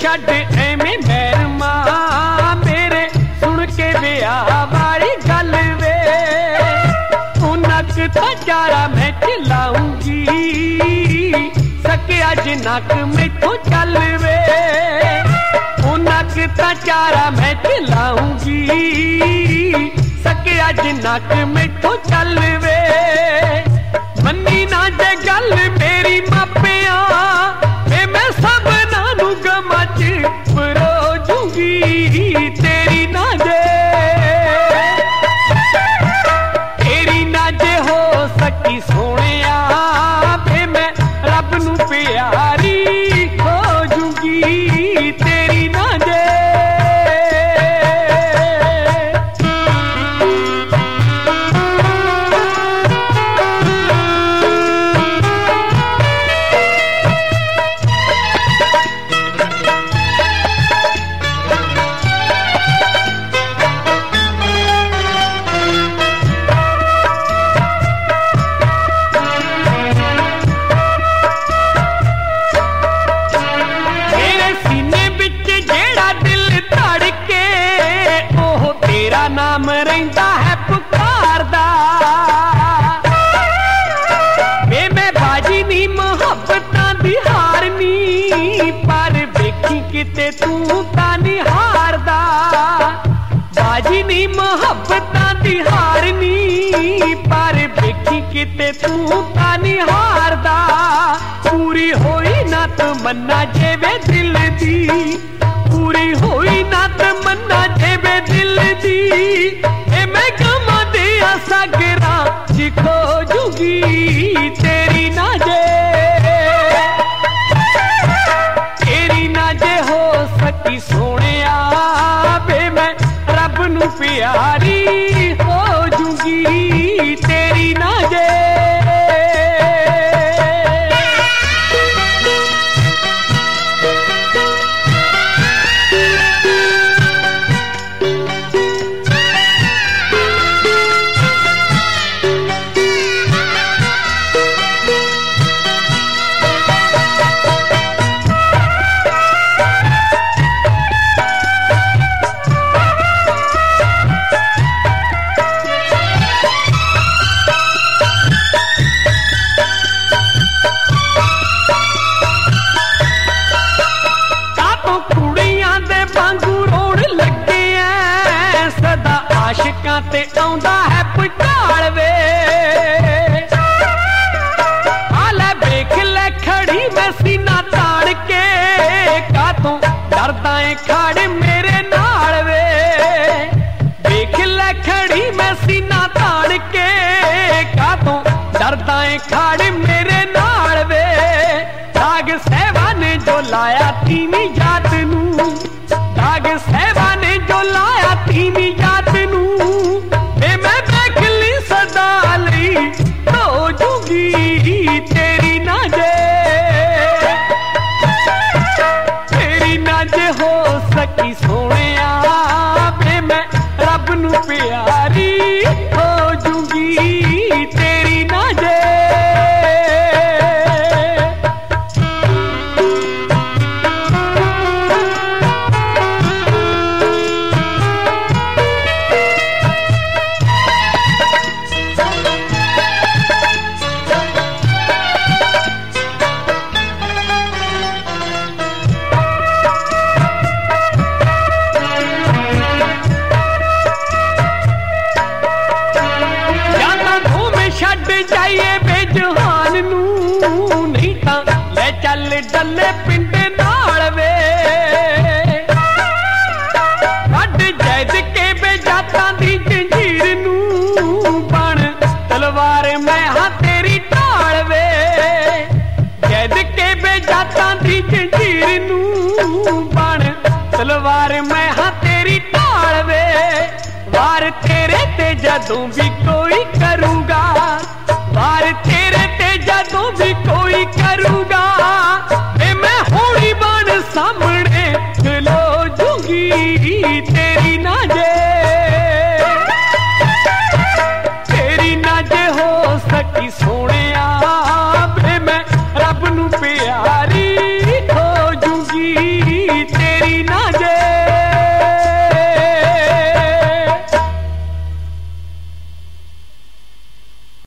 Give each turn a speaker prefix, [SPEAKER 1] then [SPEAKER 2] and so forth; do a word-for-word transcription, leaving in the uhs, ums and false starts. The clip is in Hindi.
[SPEAKER 1] छड़ एवें मैरमा मेरे सुन के ब्याह वाली गल वे नक तो चारा मैं चिल्लाऊंगी सकिया जिनक मैथों चल वे नक तो चारा मैं चिल्लाऊंगी सकिया जिनक मैथों चल वे मन्नी ना जे गल मेरी मापिया वे मैं सब नानू गमा च परोजूंगी तेरी ना जे तेरी ना जे हो सकी सोनिया वे मैं रब नू प्यारी हो जूंगी तेरी ना जे नाम रहिंदा है पुकारदा वे मैं बाजी नी मोहब्बतां दी हारनी पर वेखी किते तू तां नी हारदा बाजी नी मोहब्बतां दी हारनी पर वेखी किते तू तां नी हारदा पूरी होई ना तमन्ना जेवे दिल दी पूरी होई ना तमन्ना जेवे दिल दी ए मैं गमा दे सागरा जिखो जूगी तेरी ना जे तेरी ना जे हो सकी सोनिया बे मैं रब नू प्यारी हो जूगी तेरी ना जे आशिकां ते आउंदा है पटाल वे आले वेख ले खड़ी मैं सीना ताड़ के कातों डरदा है खड़ मेरे नाल वे वेख ले खड़ी मैं सीना ताड़ के कातों डरदा है खड़ मेरे नाल वे दाग सहवा ने जो लाया तीनी जात नू दाग सहवा ने जो लाया तीनी जात नू मैं देख ली सदा ली हो जूगी तेरी ना जे तेरी ना जे हो सकी सोनिया बे मैं रब नू प्यारी हो जूगी तेरी ना जे जाइए बेजहान नू नहीं तां ले चल डले पिंड नाल वे कड जैद के बेजातां दी जंजीर नू बन तलवार मैं हां तेरी ढाल वे जैद के बेजातां दी जंजीर नू बन तलवार मैं हां तेरी ढाल वे वार तेरे ते जदों भी कोई करूंगा वार तेरे ते जदों भी कोई करूंगा ए मैं होड़ी बन सामने खलो जूंगी तेरी ना जे